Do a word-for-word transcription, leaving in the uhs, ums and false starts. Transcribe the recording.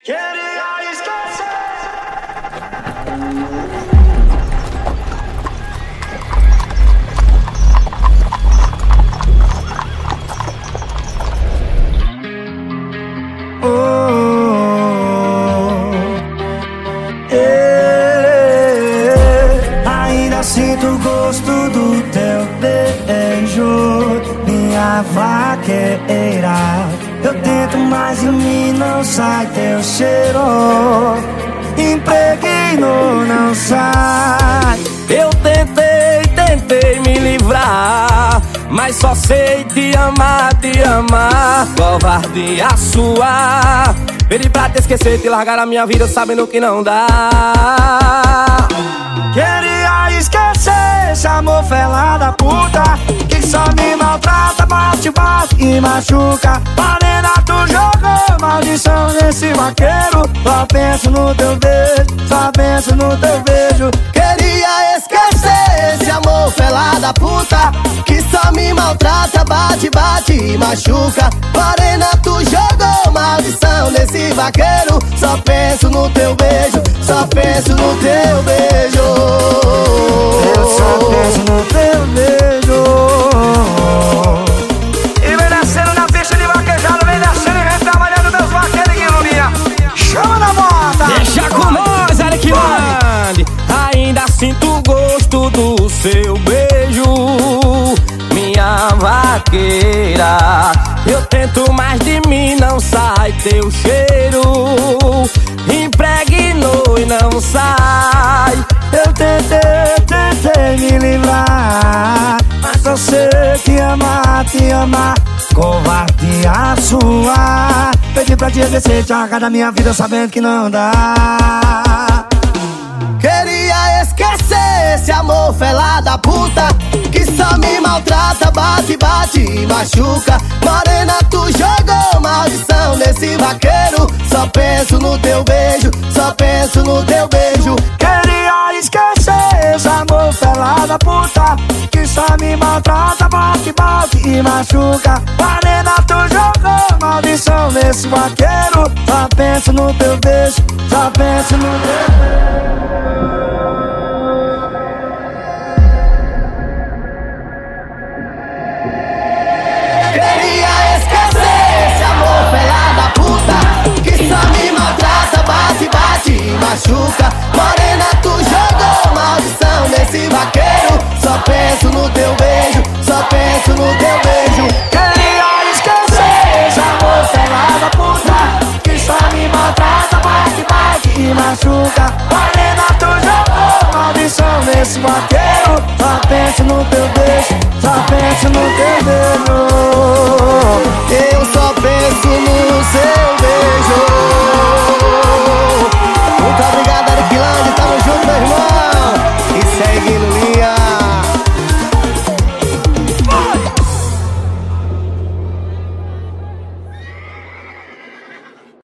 Queria esquecer. Oh, é, ainda sinto o gosto do teu beijo, minha vaqueira. Eu tento, mas em mim não sai teu cheiro. Impregno, não sai. Eu tentei, tentei me livrar, mas só sei te amar, te amar. Covardia sua. Pedi pra te esquecer, te largar a minha vida sabendo que não dá. Queria esquecer esse amor fela da puta que só me maltrata, bate, bate e machuca. Morena, tu jogou maldição nesse vaqueiro. Só penso no teu beijo, só penso no teu beijo. Queria esquecer esse amor fela da puta que só me maltrata, bate, bate e machuca. Morena, tu jogou maldição nesse vaqueiro. Só penso no teu beijo, só penso no teu beijo. Eu só penso no teu beijo. E vem descendo na pista de vaquejada, vem descendo e vem trabalhando meus vaqueiros que ilumina. Chama na moda. Deixa com nós, Eric Lande. Ainda sinto o gosto do seu beijo, minha vaqueira. Eu tento, mas de mim não sai teu cheiro. Impregnou e não sai. Eu tentei, tentei me livrar, mas só sei te amar, te amar. Covardia sua. Pedi pra te esquecer, te arrancar da minha vida sabendo que não dá. Queria esquecer esse amor fela da puta que só me maltrata, bate, bate e machuca. Morena, tu jogou maldição nesse vaqueiro. Só penso no teu beijo, só penso no teu beijo. Queria esquecer esse amor fela da puta que só me maltrata, bate, bate e machuca. Morena, tu jogou maldição nesse vaqueiro. Só penso no teu beijo, só penso no teu beijo. Queria esquecer esse amor fela da puta que só me maltrata, bate, bate e machuca. Morena, tu jogou maldição nesse vaqueiro. Só penso no teu beijo, só penso no teu beijo. Queria esquecer esse amor fela da puta que só me maltrata, bate, bate e machuca. Morena, tu jogou maldição nesse vaqueiro. Só penso no teu beijo, só penso no teu beijo.